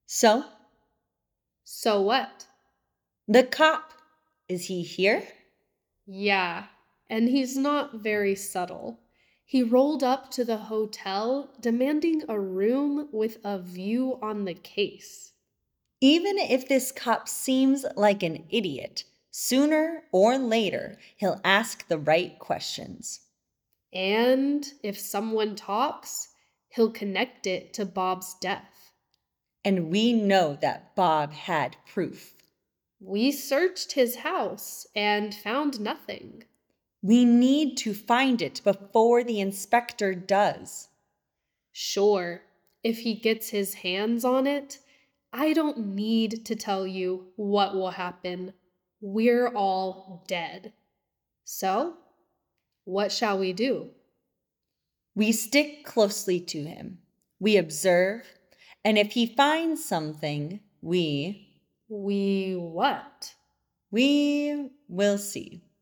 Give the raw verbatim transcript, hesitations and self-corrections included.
So, So what? the cop, is he here? Yeah, and he's not very subtle. He rolled up to the hotel demanding a room with a view on the case. Even if this cop seems like an idiot, sooner or later he'll ask the right questions. And if someone talks, he'll connect it to Bob's death. And we know that Bob had proof. We searched his house and found nothing. We need to find it before the inspector does. Sure, if he gets his hands on it, I don't need to tell you what will happen. We're all dead. So, what shall we do? We stick closely to him. We observe, and if he finds something, we, We what? we will see.